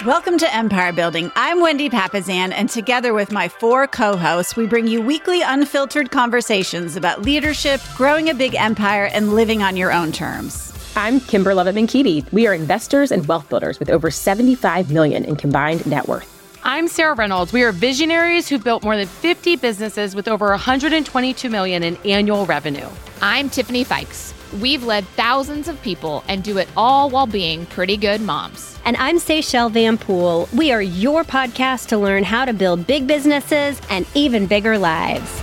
Welcome to Empire Building. I'm Wendy Papasan, and together with my 4 co-hosts, we bring you weekly unfiltered conversations about leadership, growing a big empire, and living on your own terms. I'm Kimber Levitt-McKeedy. We are investors and wealth builders with over $75 million in combined net worth. I'm Sarah Reynolds. We are visionaries who built more than 50 businesses with over $122 million in annual revenue. I'm Tiffany Fikes. We've led thousands of people and do it all while being pretty good moms. And I'm Seychelle Van Poole. We are your podcast to learn how to build big businesses and even bigger lives.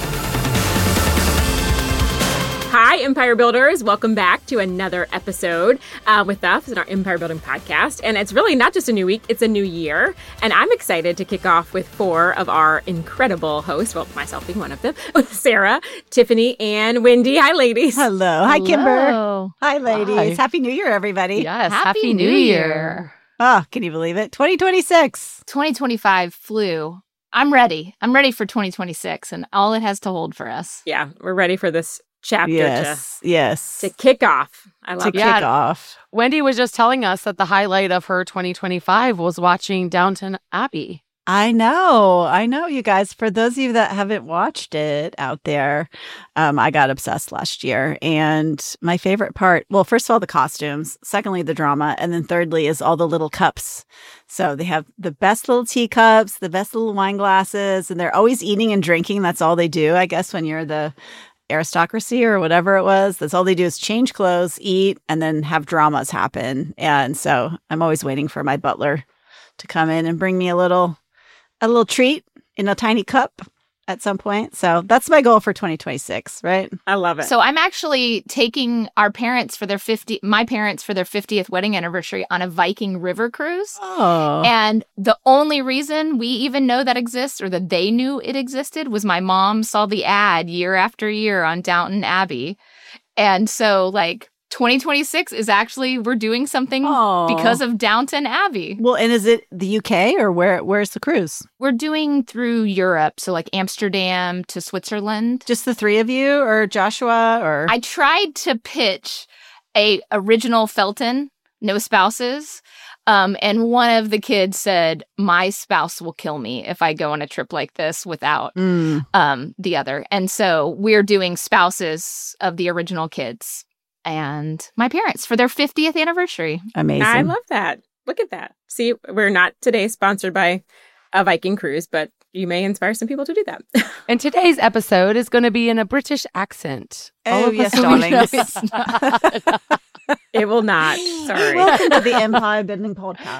Hi, Empire Builders. Welcome back to another episode with us in our Empire Building podcast. And it's really not just a new week, it's a new year. And I'm excited to kick off with 4 of our incredible hosts, well, myself being one of them, with Sarah, Tiffany, and Wendy. Hi, ladies. Hello. Hi, Kimber. Hello. Hi, ladies. Hi. Happy New Year, everybody. Yes, Happy New Year. Oh, can you believe it? 2026. 2025 flew. I'm ready. I'm ready for 2026 and all it has to hold for us. Yeah, we're ready for this chapter Yes. to kick off. I love To it. kick off. Wendy was just telling us that the highlight of her 2025 was watching Downton Abbey. I know, you guys. For those of you that haven't watched it out there, I got obsessed last year. And my favorite part, well, first of all, the costumes, secondly, the drama, and then thirdly is all the little cups. So they have the best little teacups, the best little wine glasses, and they're always eating and drinking. That's all they do, I guess, when you're the aristocracy or whatever it was. That's all they do is change clothes, eat, and then have dramas happen. And so I'm always waiting for my butler to come in and bring me a little treat in a tiny cup at some point. So that's my goal for 2026, right? I love it. So I'm actually taking my parents for their 50th wedding anniversary on a Viking river cruise. Oh. And the only reason we even know that exists or that they knew it existed was my mom saw the ad year after year on Downton Abbey. And so 2026 is actually, we're doing something because of Downton Abbey. Well, and is it the UK or where's the cruise? We're doing through Europe, so Amsterdam to Switzerland. Just the 3 of you or Joshua or? I tried to pitch a original Felton, no spouses. And one of the kids said, my spouse will kill me if I go on a trip like this without the other. And so we're doing spouses of the original kids and my parents for their 50th anniversary. Amazing. I love that. Look at that. See, we're not today sponsored by a Viking cruise, but you may inspire some people to do that. And today's episode is going to be in a British accent. Oh, yes, know darlings. it's not. It will not. Sorry. Welcome to the Empire Building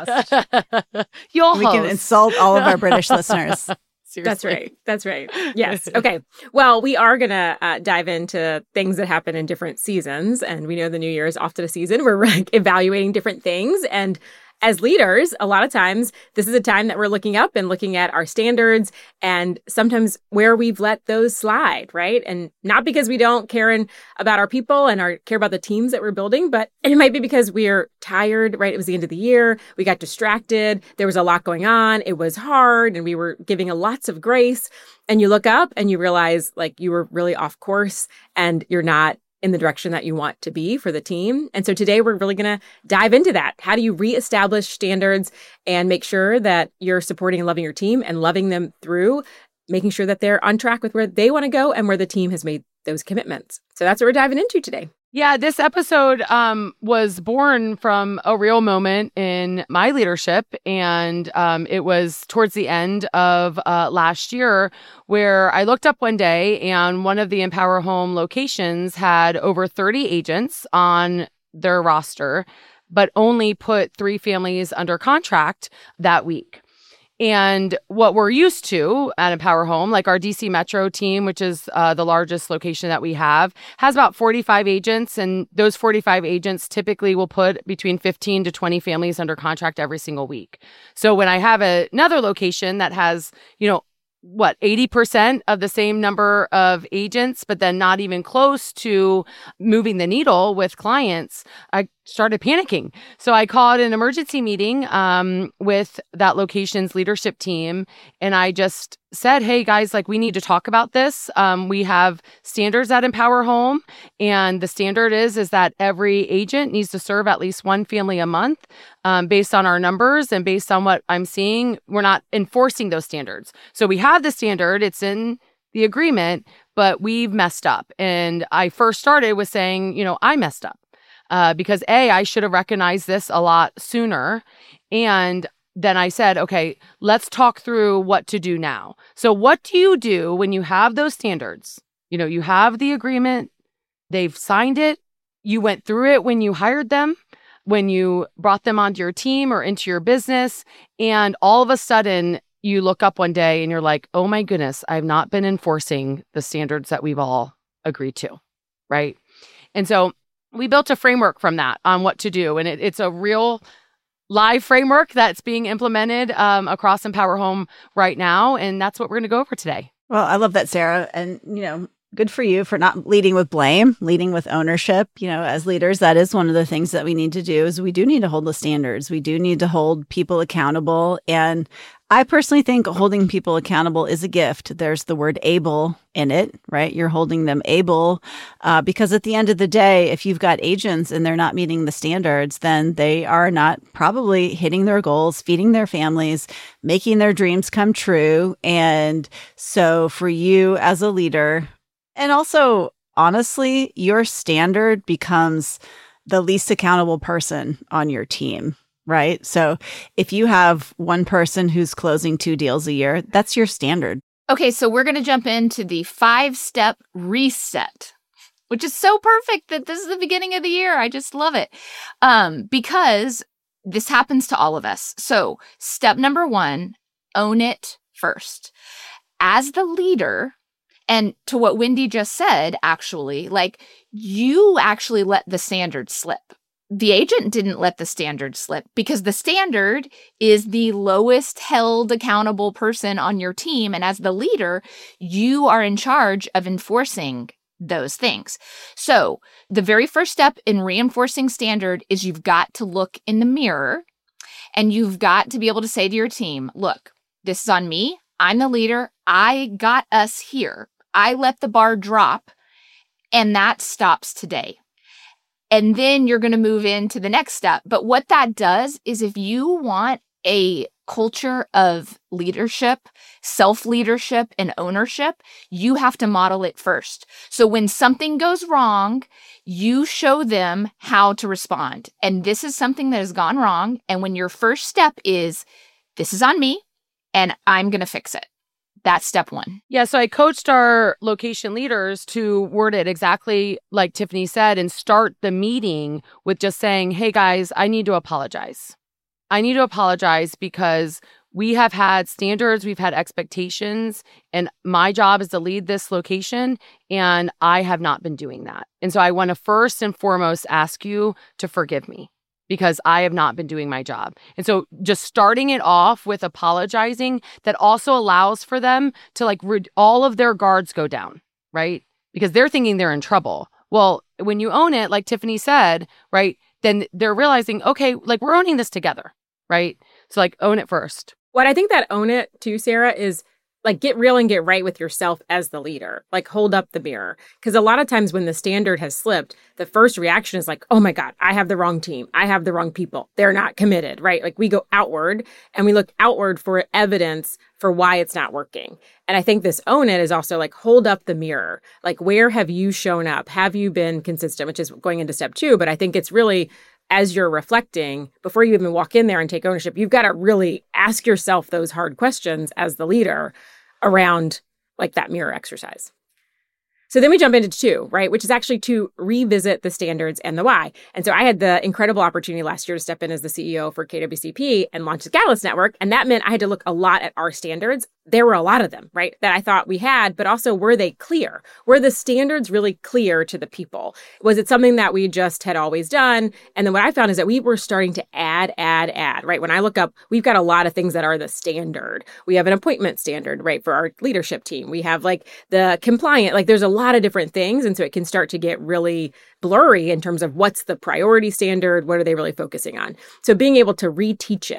Podcast. Your We can host. insult all of our British listeners. Seriously. That's right. Yes. Okay. Well, we are going to dive into things that happen in different seasons. And we know the new year is often a season where we're evaluating different things. And as leaders, a lot of times, this is a time that we're looking up and looking at our standards and sometimes where we've let those slide, right? And not because we don't care about our people and care about the teams that we're building, but it might be because we're tired, right? It was the end of the year. We got distracted. There was a lot going on. It was hard and we were giving lots of grace. And you look up and you realize you were really off course and you're not in the direction that you want to be for the team. And so today we're really going to dive into that. How do you reestablish standards and make sure that you're supporting and loving your team and loving them through making sure that they're on track with where they want to go and where the team has made those commitments. So that's what we're diving into today. Yeah, this episode was born from a real moment in my leadership. And it was towards the end of last year where I looked up one day and one of the Empower Home locations had over 30 agents on their roster, but only put 3 families under contract that week. And what we're used to at Empower Home, our DC Metro team, which is the largest location that we have, has about 45 agents. And those 45 agents typically will put between 15 to 20 families under contract every single week. So when I have another location that has, 80% of the same number of agents, but then not even close to moving the needle with clients, I started panicking. So I called an emergency meeting with that location's leadership team, and I just said, hey guys, like we need to talk about this. We have standards at Empower Home, and the standard is that every agent needs to serve at least one family a month. Based on our numbers and based on what I'm seeing, we're not enforcing those standards. So we have the standard, it's in the agreement, but we've messed up. And I first started with saying, I messed up because I should have recognized this a lot sooner. And then I said, okay, let's talk through what to do now. So what do you do when you have those standards? You have the agreement, they've signed it, you went through it when you hired them, when you brought them onto your team or into your business, and all of a sudden you look up one day and you're like, oh my goodness, I've not been enforcing the standards that we've all agreed to, right? And so we built a framework from that on what to do. And it's a real live framework that's being implemented across Empower Home right now. And that's what we're going to go over today. Well, I love that, Sarah. And, good for you for not leading with blame, leading with ownership. As leaders, that is one of the things that we need to do is we do need to hold the standards. We do need to hold people accountable. And I personally think holding people accountable is a gift. There's the word able in it, right? You're holding them able because at the end of the day, if you've got agents and they're not meeting the standards, then they are not probably hitting their goals, feeding their families, making their dreams come true. And so for you as a leader, and also, honestly, your standard becomes the least accountable person on your team, right? So if you have one person who's closing 2 deals a year, that's your standard. Okay, so we're going to jump into the 5-step reset, which is so perfect that this is the beginning of the year. I just love it because this happens to all of us. So step number 1, own it first. As the leader, and to what Wendy just said, actually, like you actually let the standard slip. The agent didn't let the standard slip because the standard is the lowest held accountable person on your team. And as the leader, you are in charge of enforcing those things. So the very first step in reinforcing standard is you've got to look in the mirror and you've got to be able to say to your team, look, this is on me. I'm the leader. I got us here. I let the bar drop, and that stops today. And then you're going to move into the next step. But what that does is if you want a culture of leadership, self-leadership, and ownership, you have to model it first. So when something goes wrong, you show them how to respond. And this is something that has gone wrong. And when your first step is, this is on me, and I'm going to fix it. That's step 1. Yeah, so I coached our location leaders to word it exactly like Tiffany said and start the meeting with just saying, hey guys, I need to apologize. I need to apologize because we have had standards, we've had expectations, and my job is to lead this location, and I have not been doing that. And so I want to first and foremost ask you to forgive me, because I have not been doing my job. And so just starting it off with apologizing, that also allows for them to all of their guards go down, right? Because they're thinking they're in trouble. Well, when you own it, like Tiffany said, right, then they're realizing, okay, we're owning this together, right? So own it first. What I think that own it too, Sarah, is get real and get right with yourself as the leader. Hold up the mirror. Because a lot of times when the standard has slipped, the first reaction is oh my God, I have the wrong team. I have the wrong people. They're not committed, right? We go outward and we look outward for evidence for why it's not working. And I think this own it is also hold up the mirror. Where have you shown up? Have you been consistent? Which is going into step 2. But I think it's really, as you're reflecting, before you even walk in there and take ownership, you've got to really ask yourself those hard questions as the leader around that mirror exercise. So then we jump into 2, right? Which is actually to revisit the standards and the why. And so I had the incredible opportunity last year to step in as the CEO for KWCP and launch the Catalyst Network. And that meant I had to look a lot at our standards. There were a lot of them, right? That I thought we had, but also were they clear? Were the standards really clear to the people? Was it something that we just had always done? And then what I found is that we were starting to add, right? When I look up, we've got a lot of things that are the standard. We have an appointment standard, right? For our leadership team. We have the compliant, there's a lot of different things. And so it can start to get really blurry in terms of what's the priority standard, what are they really focusing on? So being able to reteach it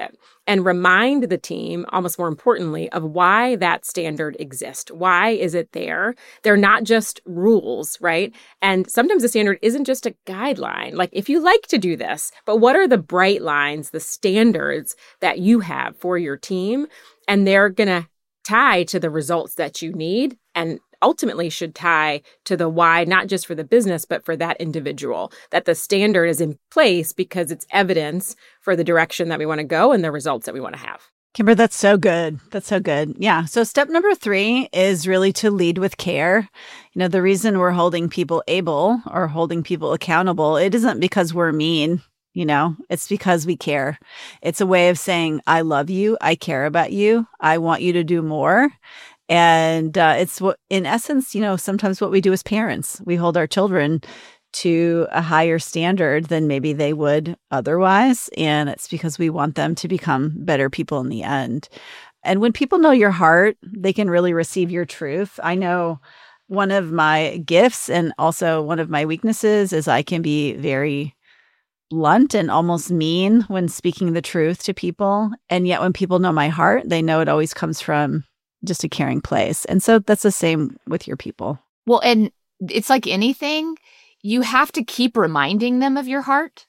and remind the team, almost more importantly, of why that standard exists. Why is it there? They're not just rules, right? And sometimes the standard isn't just a guideline. Like, if you like to do this, but what are the bright lines, the standards that you have for your team? And they're going to tie to the results that you need, and ultimately should tie to the why, not just for the business, but for that individual, that the standard is in place because it's evidence for the direction that we want to go and the results that we want to have. Kimber, that's so good. That's so good. Yeah. So step number 3 is really to lead with care. You know, the reason we're holding people able or holding people accountable, it isn't because we're mean. You know, it's because we care. It's a way of saying, I love you. I care about you. I want you to do more. And it's what, in essence, you know, sometimes what we do as parents, we hold our children to a higher standard than maybe they would otherwise. And it's because we want them to become better people in the end. And when people know your heart, they can really receive your truth. I know one of my gifts and also one of my weaknesses is I can be very blunt and almost mean when speaking the truth to people. And yet when people know my heart, they know it always comes from just a caring place. And so that's the same with your people. Well, and it's like anything, you have to keep reminding them of your heart,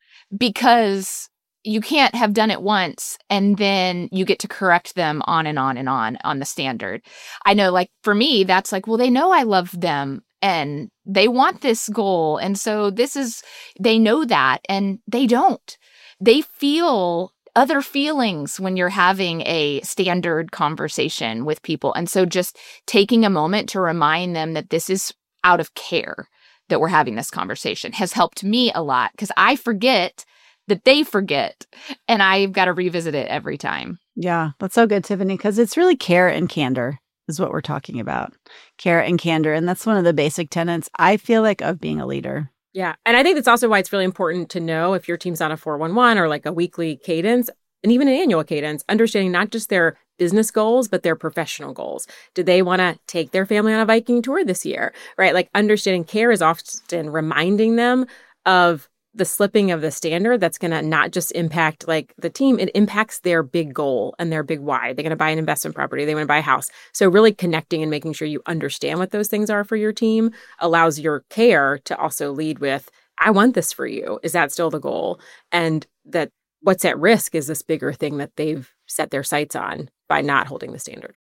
because you can't have done it once and then you get to correct them on and on and on the standard. I know, like, for me, that's like, well, they know I love them and they want this goal. And so they know that, and they don't. They feel other feelings when you're having a standard conversation with people. And so just taking a moment to remind them that this is out of care that we're having this conversation has helped me a lot, because I forget that they forget, and I've got to revisit it every time. Yeah, that's so good, Tiffany, because it's really care and candor is what we're talking about. Care and candor. And that's one of the basic tenets, I feel like, of being a leader. Yeah. And I think that's also why it's really important to know if your team's on a 411 or like a weekly cadence and even an annual cadence, understanding not just their business goals, but their professional goals. Do they want to take their family on a Viking tour this year, right? Like, understanding care is often reminding them of the slipping of the standard that's going to not just impact like the team, it impacts their big goal and their big why. They're going to buy an investment property. They want to buy a house. So really connecting and making sure you understand what those things are for your team allows your care to also lead with, I want this for you. Is that still the goal? And that what's at risk is this bigger thing that they've set their sights on by not holding the standard.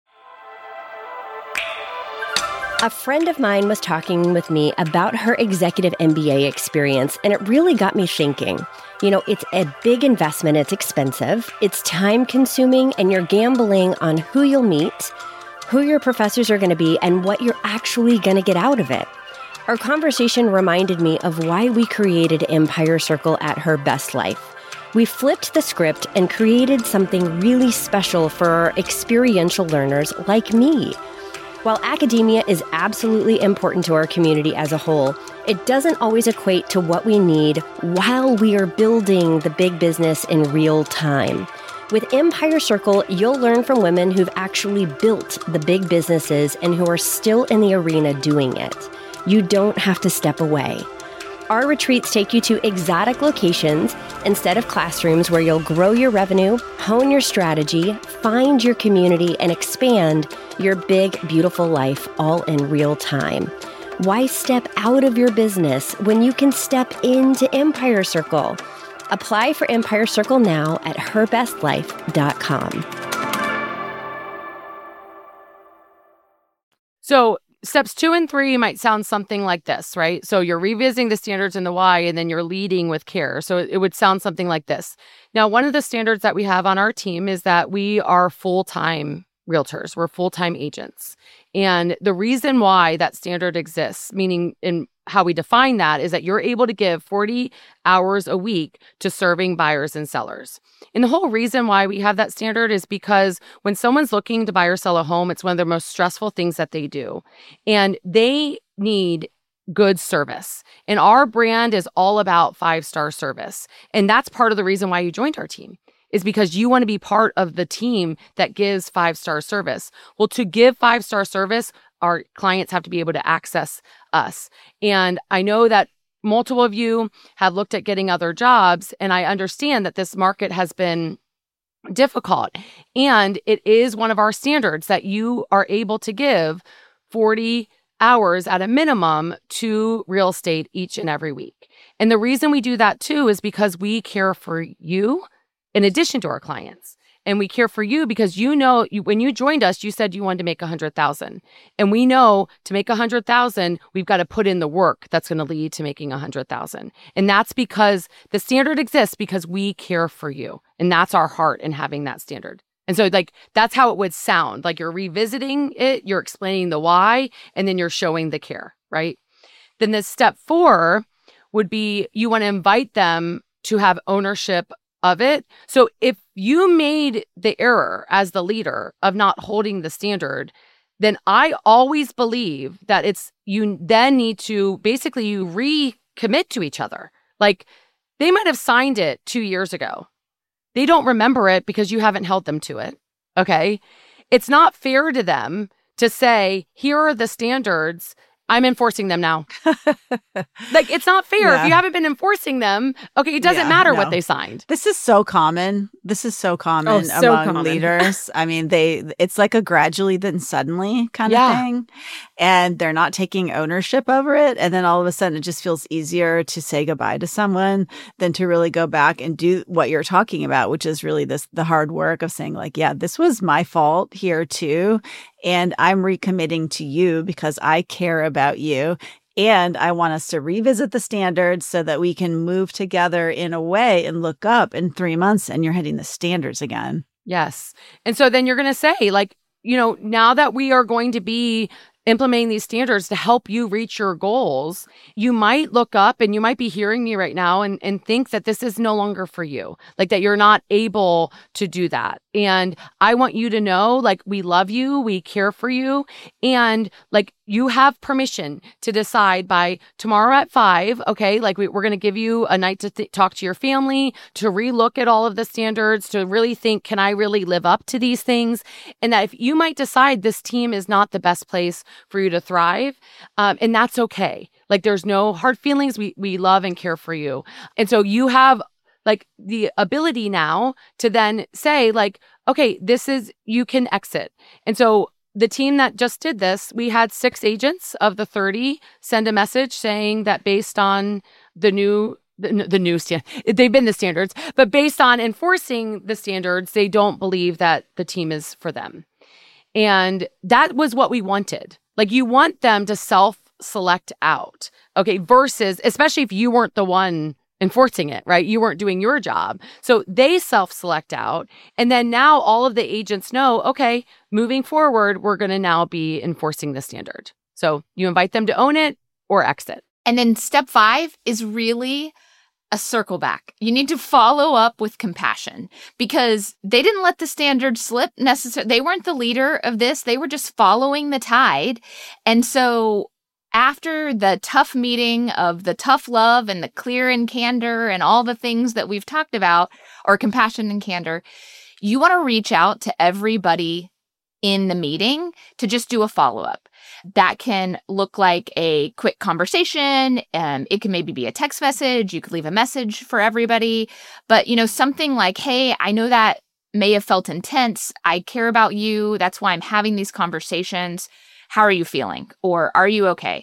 A friend of mine was talking with me about her executive MBA experience, and it really got me thinking. You know, it's a big investment, it's expensive, it's time consuming, and you're gambling on who you'll meet, who your professors are going to be, and what you're actually going to get out of it. Our conversation reminded me of why we created Empire Circle at Her Best Life. We flipped the script and created something really special for our experiential learners like me. While academia is absolutely important to our community as a whole, it doesn't always equate to what we need while we are building the big business in real time. With Empire Circle, you'll learn from women who've actually built the big businesses and who are still in the arena doing it. You don't have to step away. Our retreats take you to exotic locations instead of classrooms where you'll grow your revenue, hone your strategy, find your community, and expand your big, beautiful life all in real time. Why step out of your business when you can step into Empire Circle? Apply for Empire Circle now at herbestlife.com. So steps 2 and 3 might sound something like this, right? So you're revisiting the standards and the why, and then you're leading with care. So it would sound something like this. Now, one of the standards that we have on our team is that we are full-time realtors. We're full-time agents. And the reason why that standard exists, meaning in how we define that, is that you're able to give 40 hours a week to serving buyers and sellers. And the whole reason why we have that standard is because when someone's looking to buy or sell a home, it's one of the most stressful things that they do. And they need good service. And our brand is all about 5-star service. And that's part of the reason why you joined our team, is because you want to be part of the team that gives 5-star service. Well, to give 5-star service, our clients have to be able to access us. And I know that multiple of you have looked at getting other jobs, and I understand that this market has been difficult. And it is one of our standards that you are able to give 40 hours at a minimum to real estate each and every week. And the reason we do that too is because we care for you in addition to our clients. And we care for you because when you joined us, you said you wanted to make 100,000. And we know to make 100,000, we've got to put in the work that's going to lead to making 100,000. And that's because the standard exists because we care for you. And that's our heart in having that standard. And so that's how it would sound. Like you're revisiting it, you're explaining the why, and then you're showing the care, right? Then the step 4 would be you want to invite them to have ownership of it. So if you made the error as the leader of not holding the standard, then I always believe that you then need to basically you recommit to each other. Like they might have signed it 2 years ago. They don't remember it because you haven't held them to it. Okay. It's not fair to them to say, here are the standards. I'm enforcing them now. It's not fair. Yeah. If you haven't been enforcing them, okay, it doesn't matter what they signed. This is so common. Among leaders. I mean, it's like a gradually then suddenly kind of thing. And they're not taking ownership over it. And then all of a sudden it just feels easier to say goodbye to someone than to really go back and do what you're talking about, which is really the hard work of saying this was my fault here too. And I'm recommitting to you because I care about you. And I want us to revisit the standards so that we can move together in a way and look up in 3 months and you're hitting the standards again. Yes. And so then you're going to say, now that we are going to be implementing these standards to help you reach your goals, you might look up and you might be hearing me right now and think that this is no longer for you, that you're not able to do that. And I want you to know, we love you, we care for you, and you have permission to decide by tomorrow at 5, okay, we're going to give you a night to talk to your family, to relook at all of the standards, to really think, can I really live up to these things? And that if you might decide this team is not the best place for you to thrive, and that's okay. There's no hard feelings. We love and care for you. And so you have the ability now to then say okay, you can exit. And so the team that just did this, we had 6 agents of the 30 send a message saying that based on the new standard, they've been the standards, but based on enforcing the standards, they don't believe that the team is for them. And that was what we wanted. You want them to self-select out, okay, versus, especially if you weren't the one enforcing it, right? You weren't doing your job. So they self-select out. And then now all of the agents know, okay, moving forward, we're going to now be enforcing the standard. So you invite them to own it or exit. And then step 5 is really a circle back. You need to follow up with compassion because they didn't let the standard slip necessarily. They weren't the leader of this. They were just following the tide. And so after the tough meeting of the tough love and the clear and candor and all the things that we've talked about, or compassion and candor, you want to reach out to everybody in the meeting to just do a follow-up. That can look like a quick conversation. It can maybe be a text message. You could leave a message for everybody. But, something like, hey, I know that may have felt intense. I care about you. That's why I'm having these conversations. How are you feeling? Or are you okay?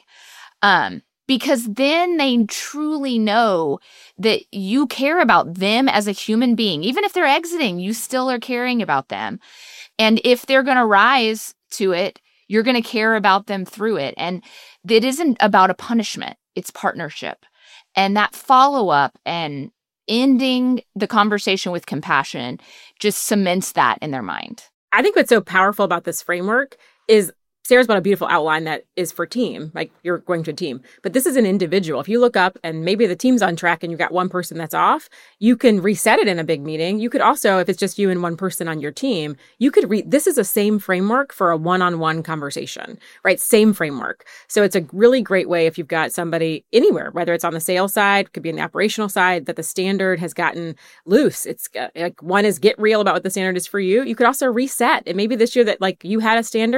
Because then they truly know that you care about them as a human being. Even if they're exiting, you still are caring about them. And if they're going to rise to it, you're going to care about them through it. And it isn't about a punishment. It's partnership. And that follow-up and ending the conversation with compassion just cements that in their mind. I think what's so powerful about this framework is Sarah's got a beautiful outline that is for team, you're going to a team. But this is an individual. If you look up and maybe the team's on track and you've got one person that's off, you can reset it in a big meeting. You could also, if it's just you and one person on your team, you could this is the same framework for a one-on-one conversation, right? Same framework. So it's a really great way if you've got somebody anywhere, whether it's on the sales side, could be on the operational side, that the standard has gotten loose. It's one is get real about what the standard is for you. You could also reset. It may be this year that you had a standard and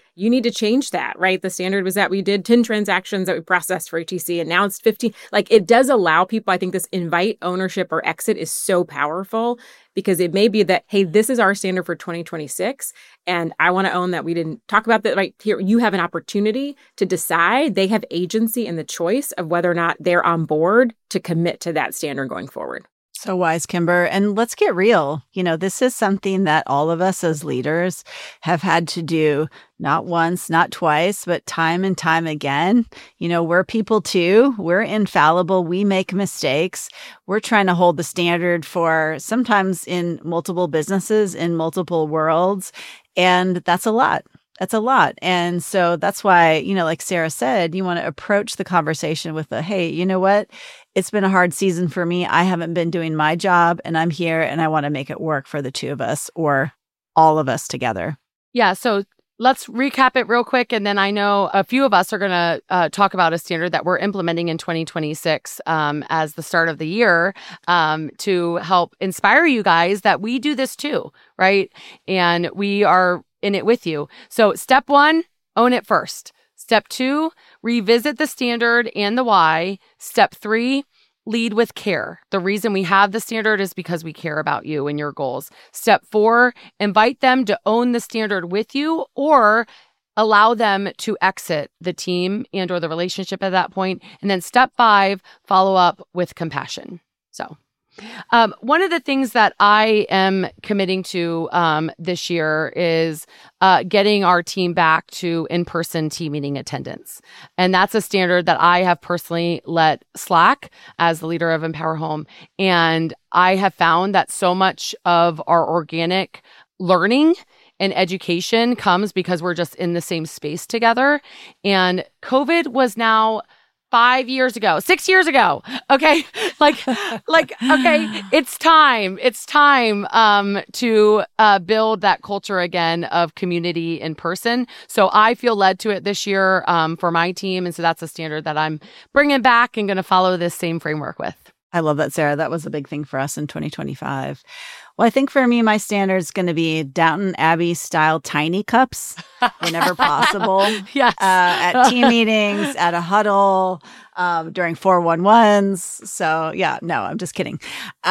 you need to change that, right? The standard was that we did 10 transactions that we processed for ATC, and now it's 15. Like, it does allow people, I think this invite, ownership, or exit is so powerful, because it may be that, hey, this is our standard for 2026, and I want to own that we didn't talk about that right here. You have an opportunity to decide. They have agency in the choice of whether or not they're on board to commit to that standard going forward. So wise, Kimber. And let's get real. This is something that all of us as leaders have had to do, not once, not twice, but time and time again. We're people too. We're infallible. We make mistakes. We're trying to hold the standard for sometimes in multiple businesses, in multiple worlds. And that's a lot. That's a lot. And so that's why, like Sarah said, you want to approach the conversation with hey, you know what? It's been a hard season for me. I haven't been doing my job, and I'm here, and I want to make it work for the two of us or all of us together. Yeah. So let's recap it real quick. And then I know a few of us are going to talk about a standard that we're implementing in 2026 as the start of the year to help inspire you guys that we do this too, right? And we are in it with you. So step 1, own it first. Step 2, revisit the standard and the why. Step 3, lead with care. The reason we have the standard is because we care about you and your goals. Step 4, invite them to own the standard with you or allow them to exit the team and or the relationship at that point. And then step 5, follow up with compassion. So one of the things that I am committing to this year is getting our team back to in-person team meeting attendance. And that's a standard that I have personally let slack as the leader of Empower Home. And I have found that so much of our organic learning and education comes because we're just in the same space together. And COVID was now 6 years ago. Okay. Okay. It's time to build that culture again of community in person. So I feel led to it this year for my team. And so that's a standard that I'm bringing back and going to follow this same framework with. I love that, Sarah. That was a big thing for us in 2025. Well, I think for me, my standard is going to be Downton Abbey style tiny cups whenever possible. Yes. At team meetings, at a huddle, during 411s. So yeah, no, I'm just kidding.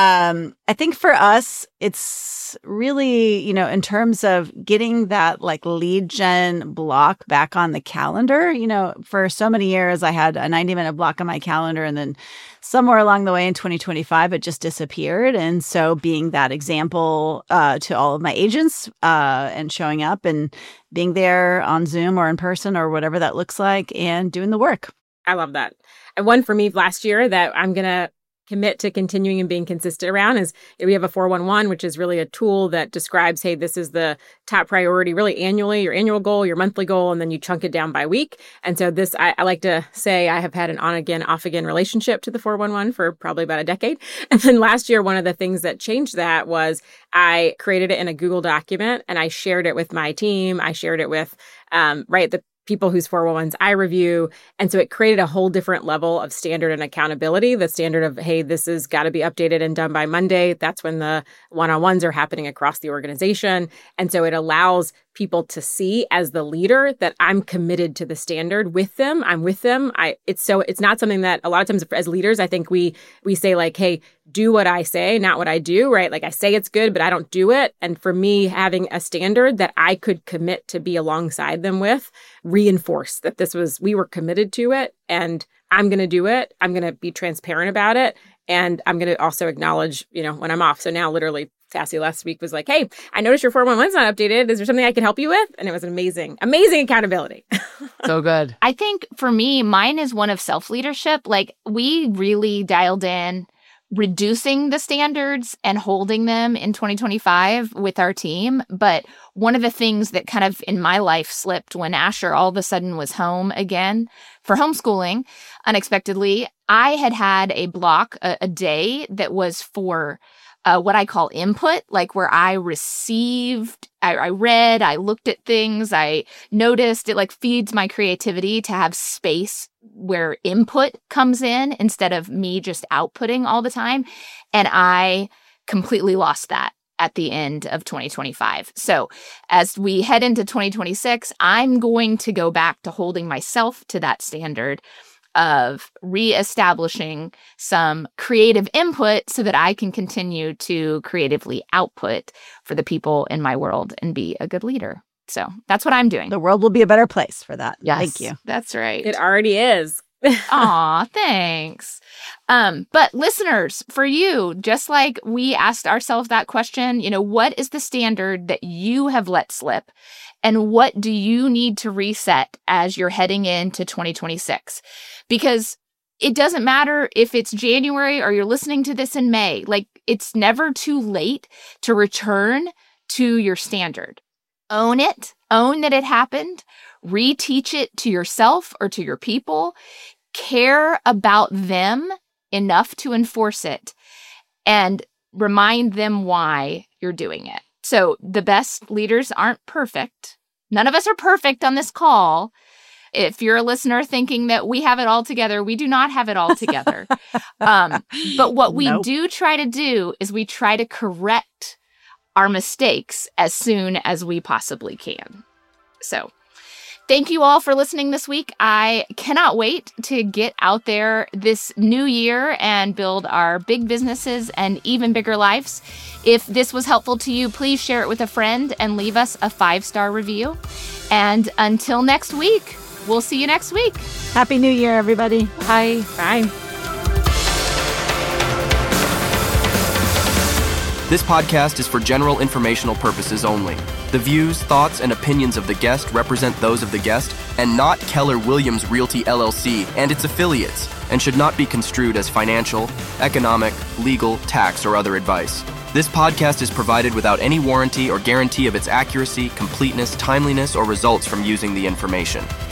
I think for us, it's really, in terms of getting that like lead gen block back on the calendar. For so many years, I had a 90-minute block on my calendar, and then somewhere along the way in 2025, it just disappeared. And so being that example to all of my agents and showing up and being there on Zoom or in person or whatever that looks like and doing the work. I love that. And one for me last year that I'm going to commit to continuing and being consistent around is we have a 411, which is really a tool that describes, hey, this is the top priority really annually, your annual goal, your monthly goal, and then you chunk it down by week. And so this, I like to say I have had an on-again, off-again relationship to the 411 for probably about a decade. And then last year, one of the things that changed that was I created it in a Google document and I shared it with my team. I shared it with, the people whose 411s I review. And so it created a whole different level of standard and accountability. The standard of, hey, this has got to be updated and done by Monday. That's when the one-on-ones are happening across the organization. And so it allows people to see as the leader that I'm committed to the standard with them. I'm with them. It's not something that a lot of times as leaders, I think we say like, hey, do what I say, not what I do, right? Like I say it's good, but I don't do it. And for me, having a standard that I could commit to be alongside them with reinforced that we were committed to it and I'm going to do it. I'm going to be transparent about it. And I'm going to also acknowledge, when I'm off. So now literally Sassy last week was like, hey, I noticed your 411's not updated. Is there something I can help you with? And it was amazing accountability. So good. I think for me, mine is one of self-leadership. Like we really dialed in reducing the standards and holding them in 2025 with our team. But one of the things that kind of in my life slipped when Asher all of a sudden was home again for homeschooling unexpectedly, I had a block, a day that was for what I call input, like where I received, I read, I looked at things, I noticed. It like feeds my creativity to have space where input comes in instead of me just outputting all the time. And I completely lost that. at the end of 2025. So as we head into 2026, I'm going to go back to holding myself to that standard of reestablishing some creative input so that I can continue to creatively output for the people in my world and be a good leader. So that's what I'm doing. The world will be a better place for that. Yes, Thank you. That's right. It already is. Aw, thanks. But listeners, for you, just like we asked ourselves that question, what is the standard that you have let slip? And what do you need to reset as you're heading into 2026? Because it doesn't matter if it's January or you're listening to this in May. It's never too late to return to your standard. Own it. Own that it happened. Reteach it to yourself or to your people. Care about them enough to enforce it and remind them why you're doing it. So the best leaders aren't perfect. None of us are perfect on this call. If you're a listener thinking that we have it all together, we do not have it all together. But what we do try to do is we try to correct our mistakes as soon as we possibly can. So thank you all for listening this week. I cannot wait to get out there this new year and build our big businesses and even bigger lives. If this was helpful to you, please share it with a friend and leave us a 5-star review. And until next week, we'll see you next week. Happy New Year, everybody. Bye. Bye. This podcast is for general informational purposes only. The views, thoughts, and opinions of the guest represent those of the guest and not Keller Williams Realty LLC and its affiliates, and should not be construed as financial, economic, legal, tax, or other advice. This podcast is provided without any warranty or guarantee of its accuracy, completeness, timeliness, or results from using the information.